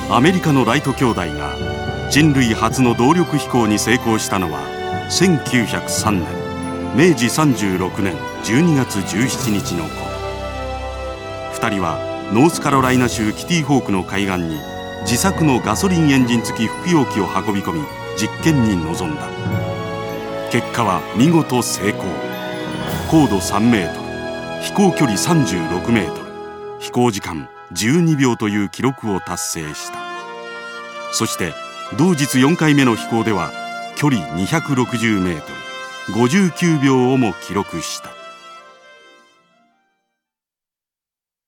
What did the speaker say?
アメリカのライト兄弟が人類初の動力飛行に成功したのは1903年明治36年12月17日のこと。2人はノースカロライナ州キティホークの海岸に自作のガソリンエンジン付き服用機を運び込み実験に臨んだ。結果は見事成功。高度3メートル、飛行距離36メートル、飛行時間12秒という記録を達成した。そして同日4回目の飛行では距離260メートル、59秒をも記録した。